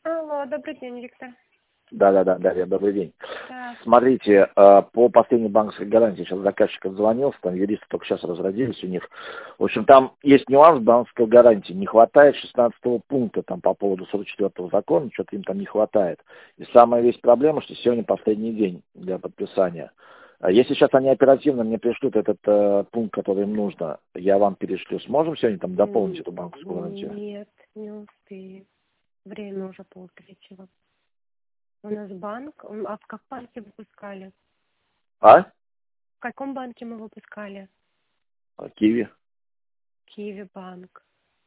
Алло, добрый день, Виктор. Да, Дарья, добрый день. Да. Смотрите, по последней банковской гарантии, сейчас заказчик отзвонился, там юристы только сейчас разродились у них. В общем, там есть нюанс банковской гарантии. Не хватает 16-го пункта там по поводу 44-го закона, что-то им там не хватает. И самая весь проблема, что сегодня последний день для подписания. Если сейчас они оперативно мне пришлют этот пункт, который им нужно, я вам перешлю. Сможем сегодня там дополнить эту банковскую гарантию? Нет, не успею. Время уже 2:30. У нас банк. А в каком банке выпускали? А? В каком банке мы выпускали? Киви. Киви банк.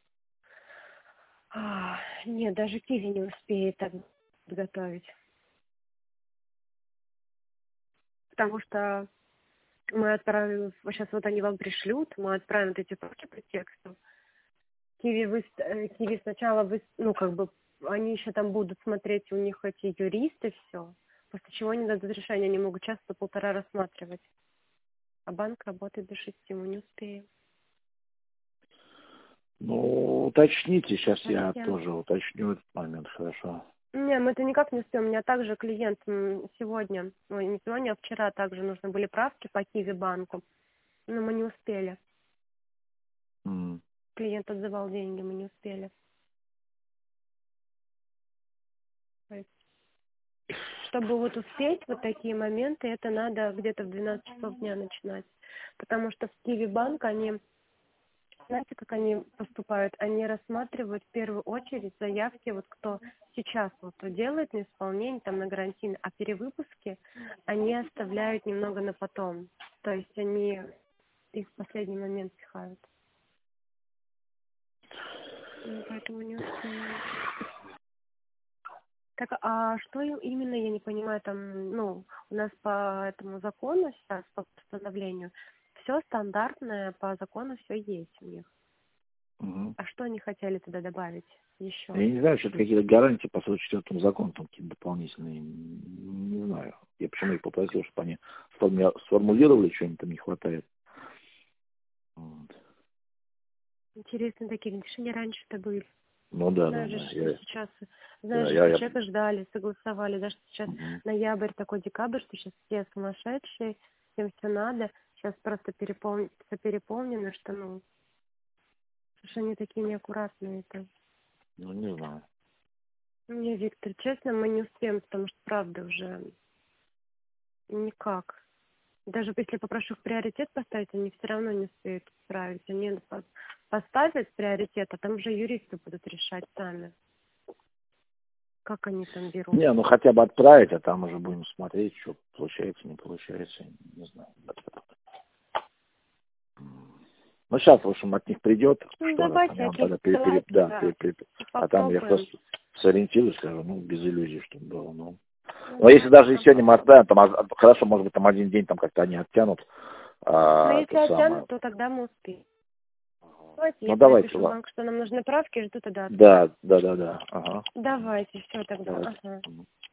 Нет, даже Киви не успеет так подготовить. Потому что мы отправим, сейчас вот они вам пришлют, мы отправим вот эти правки по тексту. Киви сначала, они еще там будут смотреть, у них эти юристы, все. После чего они дадут решение, они могут часа-полтора рассматривать. А банк работает до 6, мы не успеем. Ну, уточните, сейчас я Совсем. тоже уточню этот момент, хорошо. Не, мы это никак не успеем. У меня также клиент сегодня, не сегодня, а вчера также нужны были правки по Киви банку. Но мы не успели. Клиент отзывал деньги, мы не успели. То есть, чтобы вот успеть вот такие моменты, это надо где-то в 12 часов дня начинать. Потому что в Киви банк они, знаете, как они поступают? Они рассматривают в первую очередь заявки, вот кто сейчас вот делает на исполнение, там на гарантийный, а перевыпуски они оставляют немного на потом. То есть они их в последний момент пихают. Поэтому не успеем. Так, а что именно, я не понимаю, там, у нас по этому закону сейчас, по постановлению, все стандартное по закону, все есть у них. А что они хотели туда добавить еще? Я не знаю, что-то какие-то гарантии по 44-му закону, там какие-то дополнительные, не знаю. Я почему их попросил, чтобы они сформулировали, что им там не хватает. Вот. Интересно, такие решения раньше-то были. Ну да, Знаешь, да. что сейчас, Да, что человека ждали, согласовали, даже сейчас ноябрь, такой декабрь, что сейчас все сумасшедшие, всем все надо, сейчас просто все переполнено, что, что они такие неаккуратные-то. Ну, не знаю. Не, Виктор, честно, мы не успеем, потому что, правда, уже никак. Даже если попрошу в приоритет поставить, они все равно не успеют справить. Они поставят приоритет, а там уже юристы будут решать сами. Как они там берут? Не, хотя бы отправить, а там уже будем смотреть, что получается, не получается, не знаю. Ну, сейчас, в общем, от них придет, Давайте, я вам тогда а там я попробуем. просто сориентируюсь, скажу, без иллюзий, чтобы было, Но если даже сегодня мы отправим, там, хорошо, может быть, там один день там как-то они оттянут. Если оттянут, то тогда мы успеем. Давайте, я давайте, напишу в банк, что нам нужны правки, жду тогда. Да. Ага. Давайте, все тогда. Давайте. Ага.